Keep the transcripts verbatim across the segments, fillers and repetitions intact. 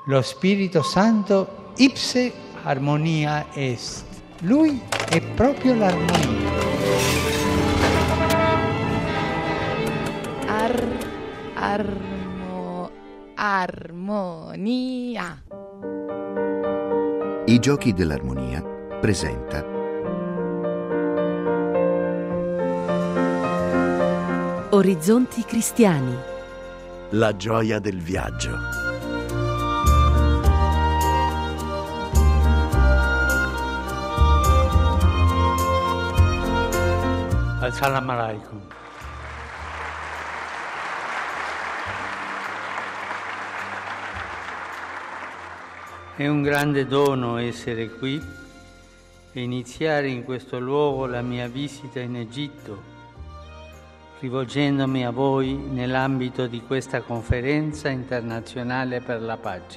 Lo Spirito Santo ipse armonia est. Lui è proprio l'armonia. Ar, armo, armonia. I Giochi dell'Armonia presenta Orizzonti cristiani. La gioia del viaggio. Assalamu alaikum. È un grande dono essere qui e iniziare in questo luogo la mia visita in Egitto, rivolgendomi a voi nell'ambito di questa conferenza internazionale per la pace.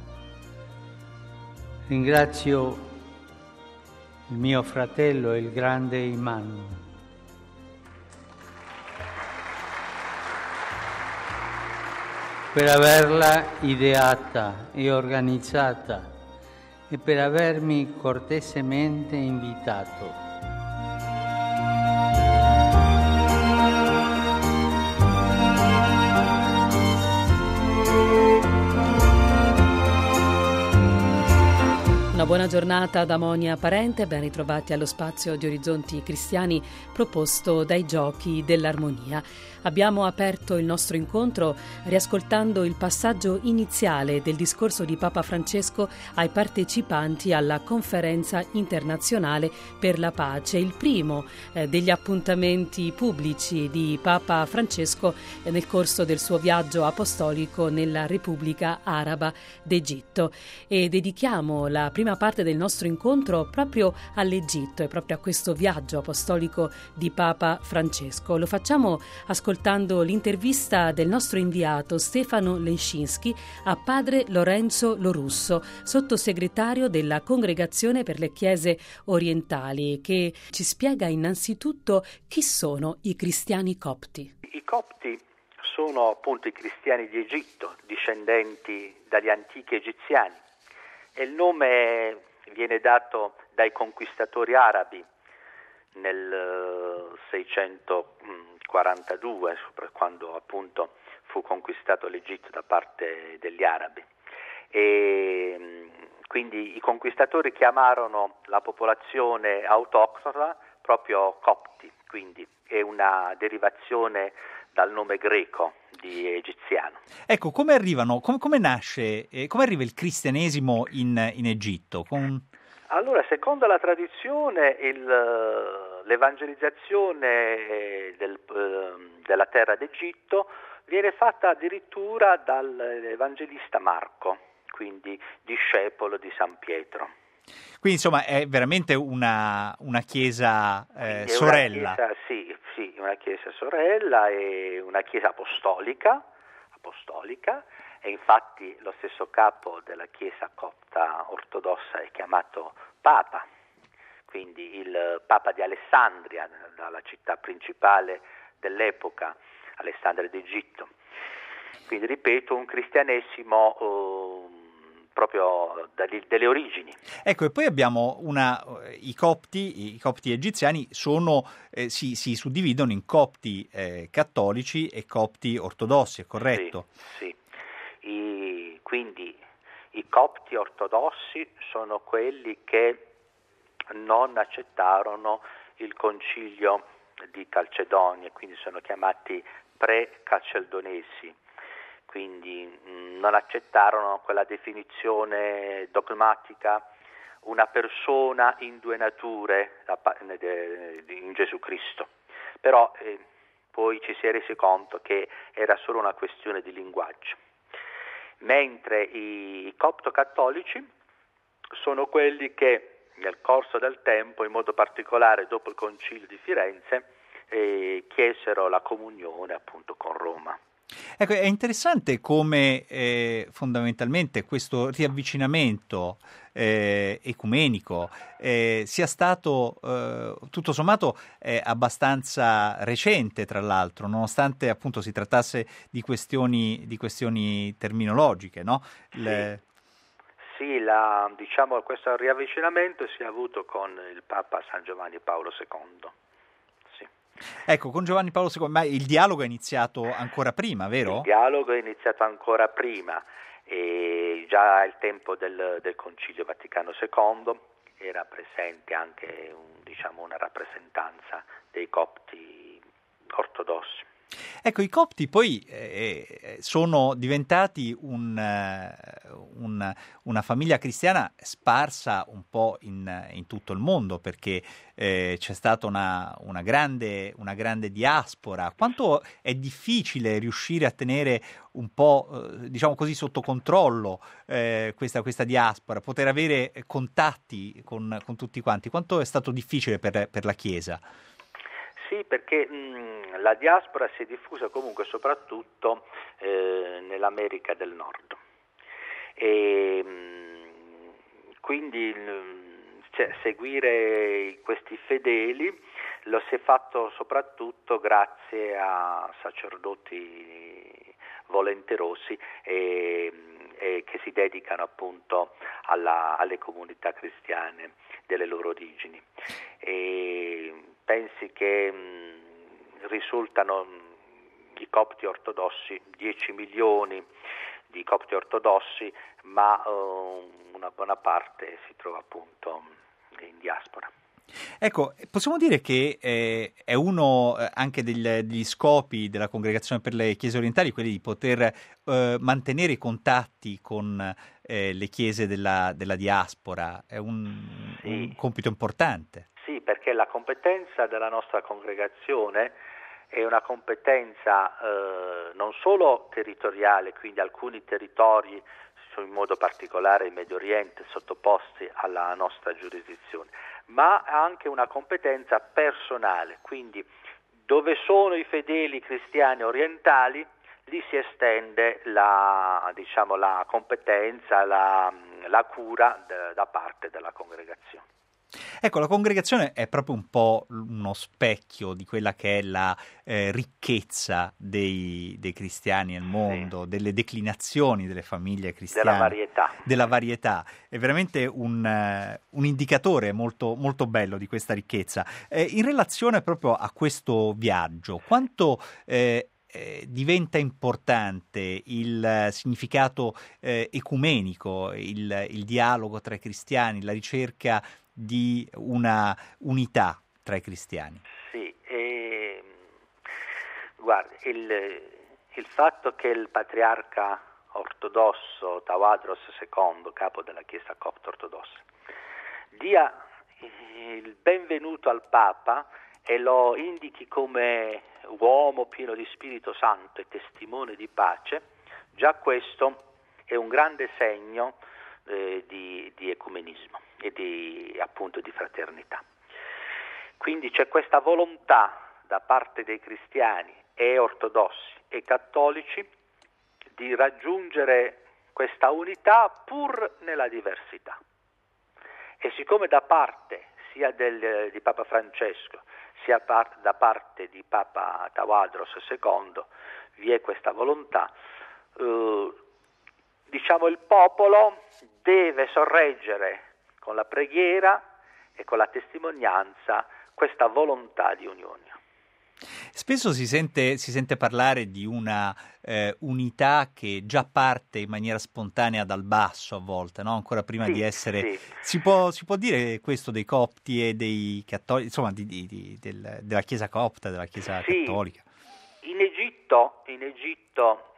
Ringrazio il mio fratello, il grande Imam, per averla ideata e organizzata e per avermi cortesemente invitato. Una buona giornata da Monia Parente, ben ritrovati allo spazio di Orizzonti Cristiani proposto dai Giochi dell'Armonia. Abbiamo aperto il nostro incontro riascoltando il passaggio iniziale del discorso di Papa Francesco ai partecipanti alla Conferenza internazionale per la pace, il primo eh, degli appuntamenti pubblici di Papa Francesco eh, nel corso del suo viaggio apostolico nella Repubblica Araba d'Egitto. E dedichiamo la prima parte del nostro incontro proprio all'Egitto e proprio a questo viaggio apostolico di Papa Francesco. Lo facciamo ascoltando l'intervista del nostro inviato Stefano Leszczynski a padre Lorenzo Lorusso, sottosegretario della Congregazione per le Chiese Orientali, che ci spiega innanzitutto chi sono i cristiani copti. I copti sono appunto i cristiani di Egitto, discendenti dagli antichi egiziani, e il nome viene dato dai conquistatori arabi nel seicentoquarantadue, quando appunto fu conquistato l'Egitto da parte degli arabi. E quindi i conquistatori chiamarono la popolazione autoctona proprio copti, quindi è una derivazione dal nome greco di egiziano. Ecco, come arrivano, come, come nasce, eh, come arriva il cristianesimo in, in Egitto? Con... Allora, secondo la tradizione, il, l'evangelizzazione del, della terra d'Egitto viene fatta addirittura dall'evangelista Marco, quindi discepolo di San Pietro. Quindi insomma è veramente una, una chiesa eh, sorella. Una chiesa, sì, sì, una chiesa sorella e una chiesa apostolica, apostolica, e infatti lo stesso capo della chiesa copta ortodossa è chiamato Papa, quindi il Papa di Alessandria, dalla città principale dell'epoca, Alessandria d'Egitto. Quindi ripeto, un cristianesimo eh, proprio dagli, delle origini. Ecco, e poi abbiamo una i copti, i copti egiziani sono eh, si, si suddividono in copti eh, cattolici e copti ortodossi, è corretto? Sì, sì. I, quindi i copti ortodossi sono quelli che non accettarono il concilio di Calcedonia, quindi sono chiamati pre-calcedonesi. Quindi mh, non accettarono quella definizione dogmatica, una persona in due nature in Gesù Cristo. Però eh, poi ci si è resi conto che era solo una questione di linguaggio. Mentre i copto-cattolici sono quelli che nel corso del tempo, in modo particolare dopo il Concilio di Firenze, eh, chiesero la comunione appunto con Roma. Ecco, è interessante come eh, fondamentalmente questo riavvicinamento eh, ecumenico eh, sia stato eh, tutto sommato eh, abbastanza recente, tra l'altro, nonostante appunto si trattasse di questioni di questioni terminologiche, no? Le... Sì, la, diciamo, questo riavvicinamento si è avuto con il Papa San Giovanni Paolo secondo. Sì. Ecco, con Giovanni Paolo secondo, ma il dialogo è iniziato ancora prima, vero? Il dialogo è iniziato ancora prima, e già al tempo del, del Concilio Vaticano secondo era presente anche un, diciamo, una rappresentanza dei copti ortodossi. Ecco, i copti poi eh, sono diventati un, uh, un, una famiglia cristiana sparsa un po' in, in tutto il mondo, perché eh, c'è stata una, una, grande, una grande diaspora. Quanto è difficile riuscire a tenere un po', eh, diciamo così, sotto controllo eh, questa, questa diaspora, poter avere contatti con, con tutti quanti? Quanto è stato difficile per, per la Chiesa? Sì, perché mh, la diaspora si è diffusa comunque soprattutto eh, nell'America del Nord, e mh, quindi mh, cioè, seguire questi fedeli lo si è fatto soprattutto grazie a sacerdoti volenterosi e, e che si dedicano appunto alla, alle comunità cristiane delle loro origini. E pensi che mh, risultano mh, i copti ortodossi, dieci milioni di copti ortodossi, ma uh, una buona parte si trova appunto in diaspora. Ecco, possiamo dire che eh, è uno eh, anche degli, degli scopi della Congregazione per le Chiese Orientali, quelli di poter eh, mantenere i contatti con eh, le chiese della, della diaspora. È un, sì. un compito importante. Sì, perché la competenza della nostra congregazione è una competenza eh, non solo territoriale, quindi alcuni territori, in modo particolare il Medio Oriente, sottoposti alla nostra giurisdizione, ma anche una competenza personale, quindi dove sono i fedeli cristiani orientali, lì si estende la, diciamo, la competenza, la, la cura de, da parte della congregazione. Ecco, la congregazione è proprio un po' uno specchio di quella che è la eh, ricchezza dei, dei cristiani nel mondo, sì. Delle declinazioni delle famiglie cristiane. Della varietà. Della varietà. È veramente un, uh, un indicatore molto, molto bello di questa ricchezza. Eh, in relazione proprio a questo viaggio, quanto eh, eh, diventa importante il significato eh, ecumenico, il, il dialogo tra i cristiani, la ricerca di una unità tra i cristiani? Sì, eh, guarda, il, il fatto che il patriarca ortodosso Tawadros secondo, capo della Chiesa copta ortodossa, dia il benvenuto al Papa e lo indichi come uomo pieno di Spirito Santo e testimone di pace, già questo è un grande segno eh, di, di ecumenismo e di, appunto, di fraternità. Quindi c'è questa volontà da parte dei cristiani e ortodossi e cattolici di raggiungere questa unità pur nella diversità. E siccome da parte sia del, di Papa Francesco sia par, da parte di Papa Tawadros secondo vi è questa volontà, eh, diciamo il popolo deve sorreggere con la preghiera e con la testimonianza questa volontà di unione. Spesso si sente, si sente parlare di una eh, unità che già parte in maniera spontanea dal basso a volte, no? Ancora prima sì, di essere... Sì. Si può, si può dire questo dei copti e dei cattolici, insomma di, di, di, del, della Chiesa copta, della Chiesa sì. cattolica? In Egitto, in Egitto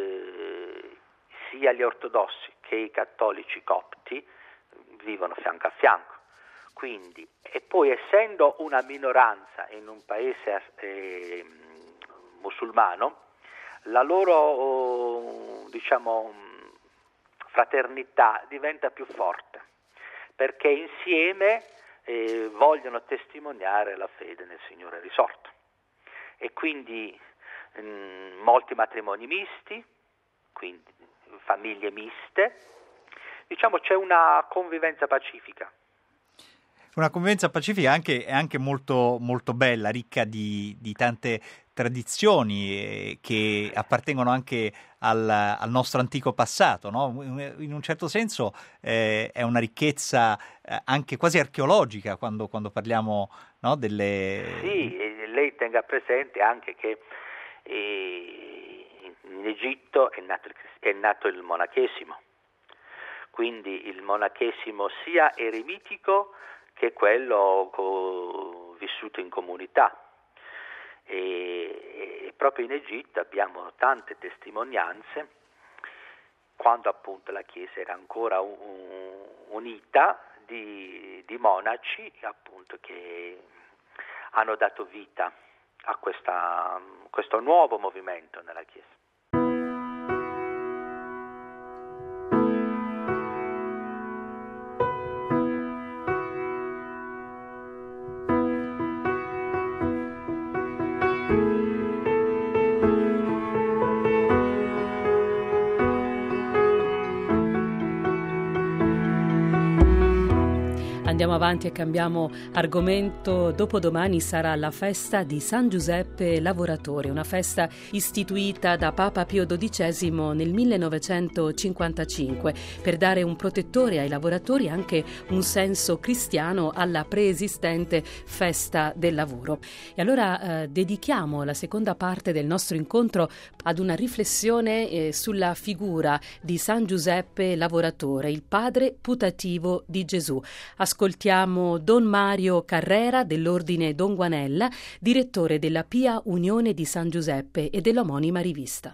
eh, sia gli ortodossi che i cattolici copti vivono fianco a fianco. Quindi, e poi essendo una minoranza in un paese eh, musulmano, la loro diciamo fraternità diventa più forte, perché insieme eh, vogliono testimoniare la fede nel Signore risorto. E quindi mh, molti matrimoni misti, quindi famiglie miste, diciamo c'è una convivenza pacifica. una convivenza pacifica anche, è anche molto, molto bella, ricca di, di tante tradizioni eh, che appartengono anche al, al nostro antico passato, no? In un certo senso eh, è una ricchezza eh, anche quasi archeologica quando, quando parliamo, no, delle... Sì, e lei tenga presente anche che eh, in Egitto è nato, il, è nato il monachesimo, quindi il monachesimo sia eremitico che quello co- vissuto in comunità. E, e proprio in Egitto abbiamo tante testimonianze quando appunto la Chiesa era ancora un, unita di, di monaci appunto che hanno dato vita a questa, questo nuovo movimento nella Chiesa. Andiamo avanti e cambiamo argomento. Dopodomani sarà la festa di San Giuseppe Lavoratore, una festa istituita da Papa Pio dodicesimo nel millenovecentocinquantacinque per dare un protettore ai lavoratori e anche un senso cristiano alla preesistente festa del lavoro. E allora eh, dedichiamo la seconda parte del nostro incontro ad una riflessione eh, sulla figura di San Giuseppe Lavoratore, il padre putativo di Gesù. Ascoltiamo Don Mario Carrera dell'Ordine Don Guanella, direttore della Pia Unione di San Giuseppe e dell'omonima rivista.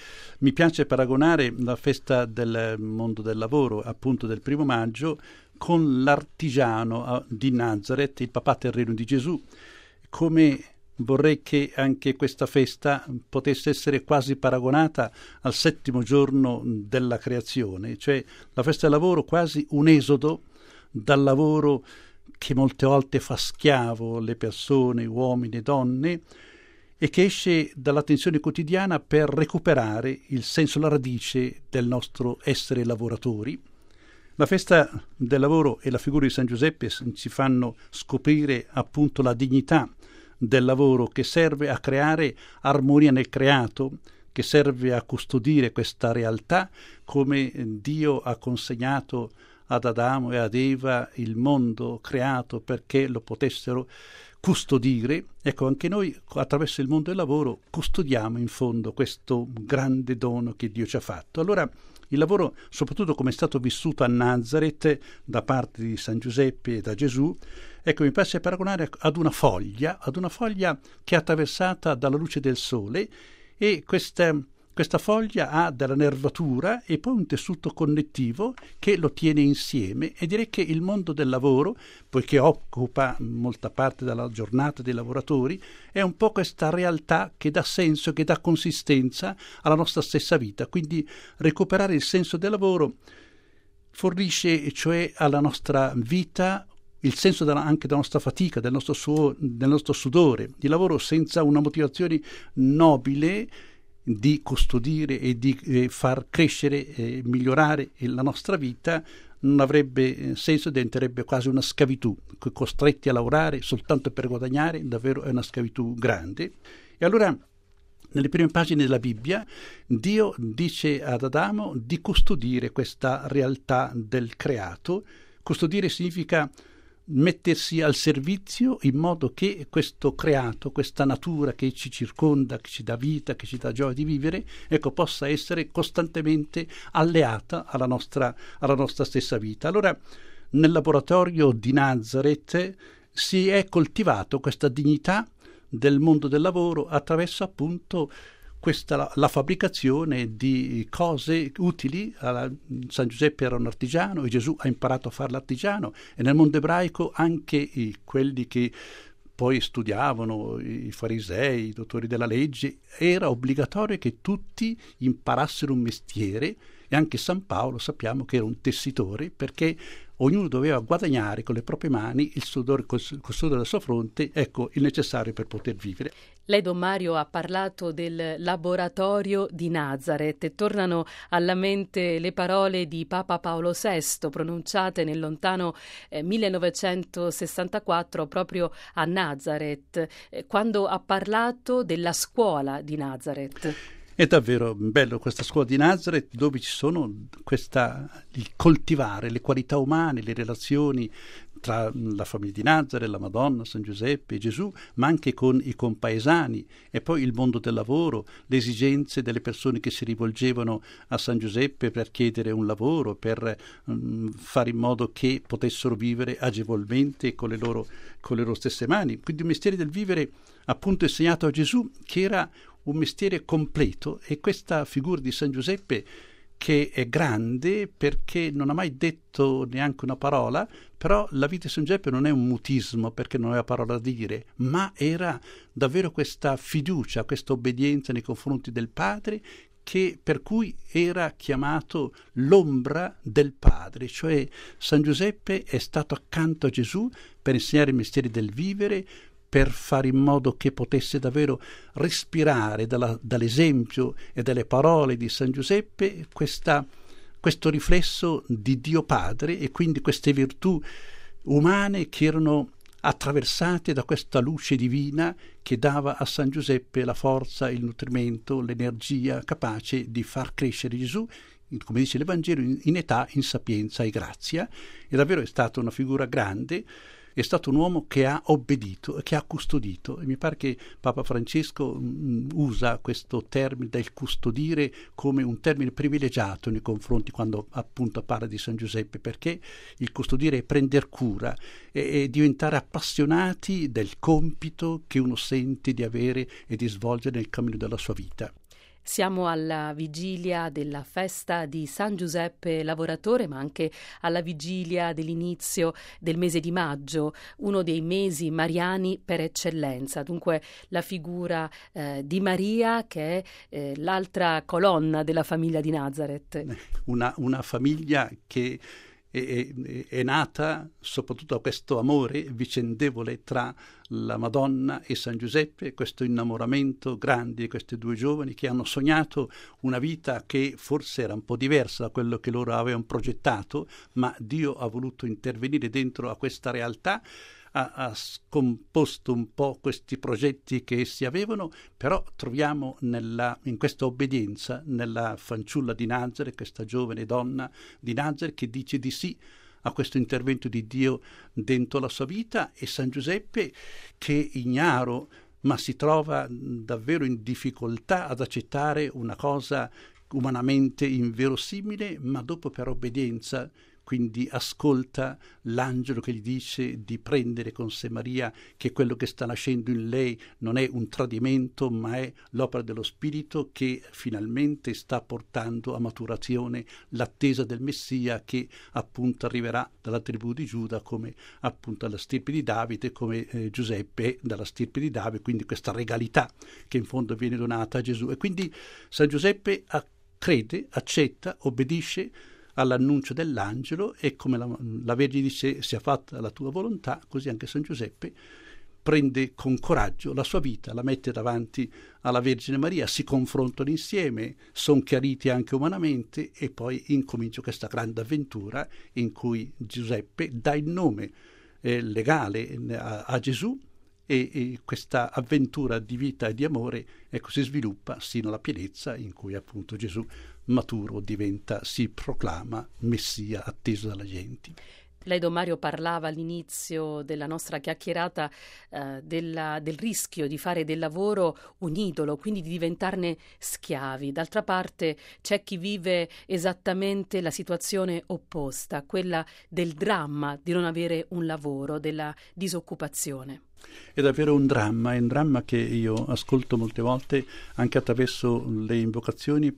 Mi piace paragonare la festa del mondo del lavoro, appunto del primo maggio, con l'artigiano di Nazareth, il papà terreno di Gesù, come vorrei che anche questa festa potesse essere quasi paragonata al settimo giorno della creazione, cioè la festa del lavoro quasi un esodo dal lavoro che molte volte fa schiavo le persone, uomini e donne, e che esce dalla tensione quotidiana per recuperare il senso, la radice del nostro essere lavoratori. La festa del lavoro e la figura di San Giuseppe ci fanno scoprire appunto la dignità del lavoro, che serve a creare armonia nel creato, che serve a custodire questa realtà come Dio ha consegnato ad Adamo e ad Eva il mondo creato perché lo potessero custodire. Ecco, anche noi attraverso il mondo del lavoro custodiamo in fondo questo grande dono che Dio ci ha fatto. Allora il lavoro, soprattutto come è stato vissuto a Nazareth da parte di San Giuseppe e da Gesù, ecco, mi piace paragonare ad una foglia, ad una foglia che è attraversata dalla luce del sole, e questa Questa foglia ha della nervatura e poi un tessuto connettivo che lo tiene insieme, e direi che il mondo del lavoro, poiché occupa molta parte della giornata dei lavoratori, è un po' questa realtà che dà senso, che dà consistenza alla nostra stessa vita. Quindi recuperare il senso del lavoro fornisce cioè alla nostra vita il senso della, anche della nostra fatica, del nostro, suo, del nostro sudore. Il lavoro senza una motivazione nobile di custodire e di eh, far crescere e eh, migliorare la nostra vita non avrebbe senso, diventerebbe quasi una schiavitù, costretti a lavorare soltanto per guadagnare, davvero è una schiavitù grande. E allora nelle prime pagine della Bibbia Dio dice ad Adamo di custodire questa realtà del creato. Custodire significa mettersi al servizio in modo che questo creato, questa natura che ci circonda, che ci dà vita, che ci dà gioia di vivere, ecco, possa essere costantemente alleata alla nostra, alla nostra stessa vita. Allora, nel laboratorio di Nazareth si è coltivato questa dignità del mondo del lavoro attraverso appunto questa la, la fabbricazione di cose utili. San Giuseppe era un artigiano e Gesù ha imparato a fare l'artigiano, e nel mondo ebraico anche i, quelli che poi studiavano, i farisei, i dottori della legge, era obbligatorio che tutti imparassero un mestiere, e anche San Paolo sappiamo che era un tessitore, perché ognuno doveva guadagnare con le proprie mani il sudore, col, col sudore della sua fronte, ecco, il necessario per poter vivere. Lei, Don Mario, ha parlato del laboratorio di Nazareth e tornano alla mente le parole di Papa Paolo sesto pronunciate nel lontano eh, millenovecentosessantaquattro proprio a Nazareth, eh, quando ha parlato della scuola di Nazareth. È davvero bello questa scuola di Nazareth, dove ci sono questa, il coltivare le qualità umane, le relazioni tra la famiglia di Nazareth, la Madonna, San Giuseppe e Gesù, ma anche con i compaesani, e poi il mondo del lavoro, le esigenze delle persone che si rivolgevano a San Giuseppe per chiedere un lavoro, per um, fare in modo che potessero vivere agevolmente con le loro, con le loro stesse mani. Quindi un mestiere del vivere appunto insegnato a Gesù, che era un mestiere completo, e questa figura di San Giuseppe, che è grande perché non ha mai detto neanche una parola, però la vita di San Giuseppe non è un mutismo perché non aveva parola da dire, ma era davvero questa fiducia, questa obbedienza nei confronti del Padre, che per cui era chiamato l'ombra del Padre, cioè San Giuseppe è stato accanto a Gesù per insegnare i mestieri del vivere, per fare in modo che potesse davvero respirare dalla, dall'esempio e dalle parole di San Giuseppe questa, questo riflesso di Dio Padre, e quindi queste virtù umane che erano attraversate da questa luce divina che dava a San Giuseppe la forza, il nutrimento, l'energia capace di far crescere Gesù, come dice l'Evangelo, in, in età, in sapienza e grazia. E davvero è stata una figura grande. È stato un uomo che ha obbedito e che ha custodito, e mi pare che Papa Francesco mh, usa questo termine del custodire come un termine privilegiato nei confronti, quando appunto parla di San Giuseppe, perché il custodire è prender cura e, e diventare appassionati del compito che uno sente di avere e di svolgere nel cammino della sua vita. Siamo alla vigilia della festa di San Giuseppe Lavoratore, ma anche alla vigilia dell'inizio del mese di maggio, uno dei mesi mariani per eccellenza. Dunque la figura eh, di Maria, che è eh, l'altra colonna della famiglia di Nazareth. Una, una famiglia che è, è, è nata soprattutto da questo amore vicendevole tra la Madonna e San Giuseppe, questo innamoramento grande di questi due giovani che hanno sognato una vita che forse era un po' diversa da quello che loro avevano progettato, ma Dio ha voluto intervenire dentro a questa realtà, ha, ha scomposto un po' questi progetti che essi avevano, però troviamo nella, in questa obbedienza nella fanciulla di Nazareth, questa giovane donna di Nazareth che dice di sì a questo intervento di Dio dentro la sua vita, e San Giuseppe che ignaro ma si trova davvero in difficoltà ad accettare una cosa umanamente inverosimile, ma dopo per obbedienza quindi ascolta l'angelo che gli dice di prendere con sé Maria, che quello che sta nascendo in lei non è un tradimento ma è l'opera dello Spirito che finalmente sta portando a maturazione l'attesa del Messia, che appunto arriverà dalla tribù di Giuda come appunto dalla stirpe di Davide, come eh, Giuseppe dalla stirpe di Davide, quindi questa regalità che in fondo viene donata a Gesù. E quindi San Giuseppe a, crede, accetta, obbedisce all'annuncio dell'angelo, e come la, la Vergine dice sia fatta la tua volontà, così anche San Giuseppe prende con coraggio la sua vita, la mette davanti alla Vergine Maria, si confrontano insieme, sono chiariti anche umanamente, e poi incomincia questa grande avventura in cui Giuseppe dà il nome eh, legale a, a Gesù, e, e questa avventura di vita e di amore ecco, si sviluppa sino alla pienezza in cui appunto Gesù maturo diventa, si proclama Messia atteso dalle genti. Lei, Don Mario, parlava all'inizio della nostra chiacchierata eh, della, del rischio di fare del lavoro un idolo, quindi di diventarne schiavi. D'altra parte c'è chi vive esattamente la situazione opposta, quella del dramma di non avere un lavoro, della disoccupazione. È davvero un dramma, è un dramma che io ascolto molte volte anche attraverso le invocazioni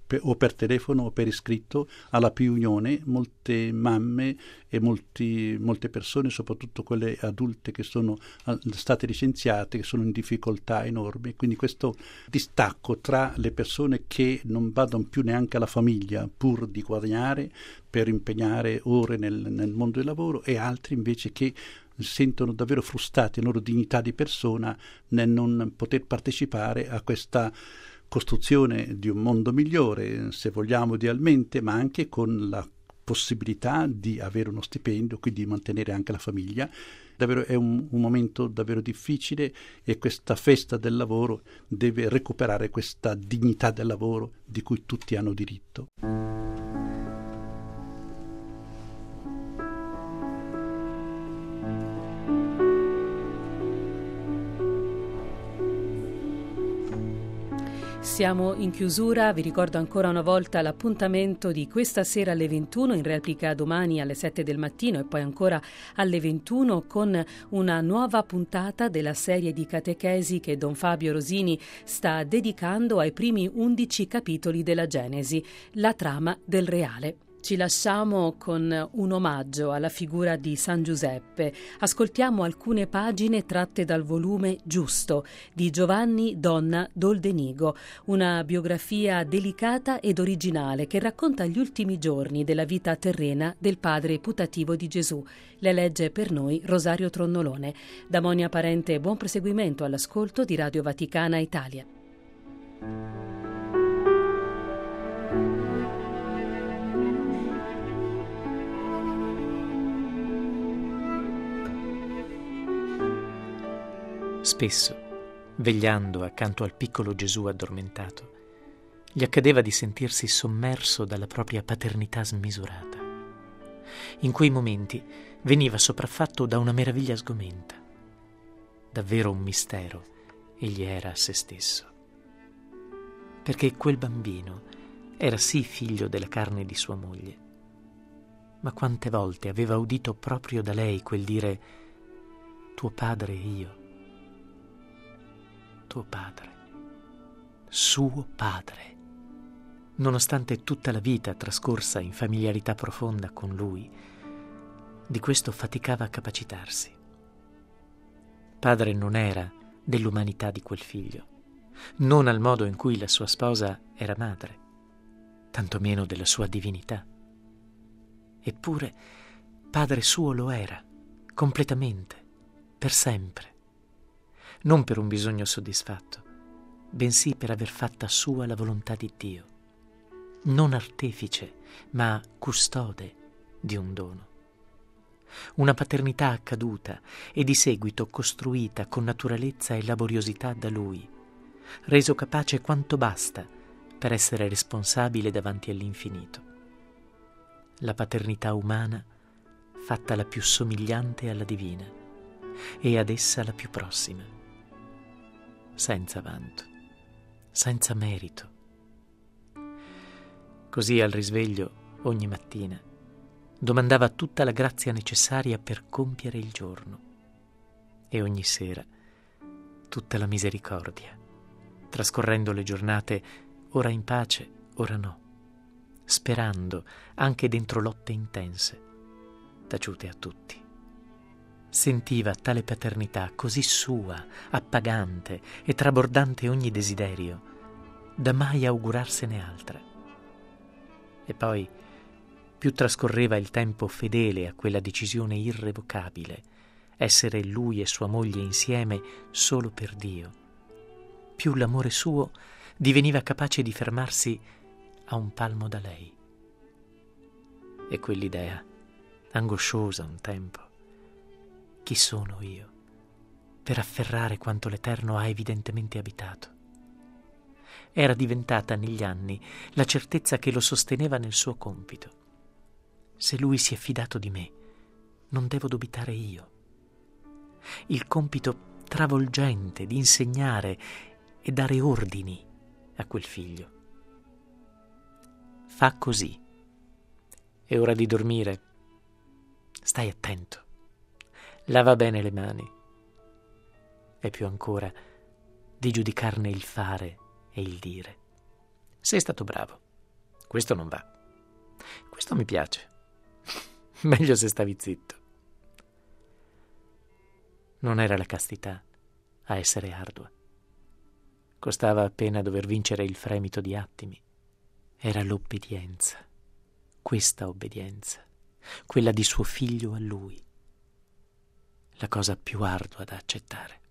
per, o per telefono o per iscritto alla P Unione, molte mamme e molti, molte persone, soprattutto quelle adulte che sono state licenziate, che sono in difficoltà enormi. Quindi questo distacco tra le persone che non vadano più neanche alla famiglia pur di guadagnare per impegnare ore nel, nel mondo del lavoro, e altri invece che sentono davvero frustrati la loro dignità di persona nel non poter partecipare a questa costruzione di un mondo migliore, se vogliamo idealmente, ma anche con la possibilità di avere uno stipendio, quindi di mantenere anche la famiglia. Davvero è un, un momento davvero difficile, e questa festa del lavoro deve recuperare questa dignità del lavoro di cui tutti hanno diritto. Siamo in chiusura, vi ricordo ancora una volta l'appuntamento di questa sera alle ventuno, in replica domani alle sette del mattino e poi ancora alle ventuno con una nuova puntata della serie di catechesi che Don Fabio Rosini sta dedicando ai primi undici capitoli della Genesi, la trama del reale. Ci lasciamo con un omaggio alla figura di San Giuseppe. Ascoltiamo alcune pagine tratte dal volume Giusto di Giovanni Donna Doldenigo, una biografia delicata ed originale che racconta gli ultimi giorni della vita terrena del padre putativo di Gesù. Le legge per noi Rosario Tronnolone. Da Monia Parente, buon proseguimento all'ascolto di Radio Vaticana Italia. Spesso, vegliando accanto al piccolo Gesù addormentato, gli accadeva di sentirsi sommerso dalla propria paternità smisurata. In quei momenti veniva sopraffatto da una meraviglia sgomenta. Davvero un mistero egli era a se stesso. Perché quel bambino era sì figlio della carne di sua moglie, ma quante volte aveva udito proprio da lei quel dire: tuo padre e io. Tuo padre, suo padre. Nonostante tutta la vita trascorsa in familiarità profonda con lui, di questo faticava a capacitarsi. Padre non era dell'umanità di quel figlio, non al modo in cui la sua sposa era madre, tantomeno della sua divinità. Eppure padre suo lo era, completamente, per sempre. Non per un bisogno soddisfatto, bensì per aver fatta sua la volontà di Dio, non artefice, ma custode di un dono. Una paternità accaduta e di seguito costruita con naturalezza e laboriosità da Lui, reso capace quanto basta per essere responsabile davanti all'infinito. La paternità umana fatta la più somigliante alla divina e ad essa la più prossima, senza vanto, senza merito. Così al risveglio, ogni mattina, domandava tutta la grazia necessaria per compiere il giorno, e ogni sera tutta la misericordia, trascorrendo le giornate ora in pace, ora no, sperando anche dentro lotte intense, taciute a tutti. Sentiva tale paternità così sua, appagante e trabordante ogni desiderio, da mai augurarsene altra. E poi, più trascorreva il tempo fedele a quella decisione irrevocabile, essere lui e sua moglie insieme solo per Dio, più l'amore suo diveniva capace di fermarsi a un palmo da lei. E quell'idea, angosciosa un tempo: chi sono io per afferrare quanto l'Eterno ha evidentemente abitato? Era diventata negli anni la certezza che lo sosteneva nel suo compito. Se lui si è fidato di me, non devo dubitare io. Il compito travolgente di insegnare e dare ordini a quel figlio. Fa così. È ora di dormire. Stai attento. Lava bene le mani. E più ancora, di giudicarne il fare e il dire. Sei stato bravo. Questo non va. Questo mi piace. Meglio se stavi zitto. Non era la castità a essere ardua. Costava appena dover vincere il fremito di attimi. Era l'obbedienza, questa obbedienza, quella di suo figlio a lui, la cosa più ardua da accettare.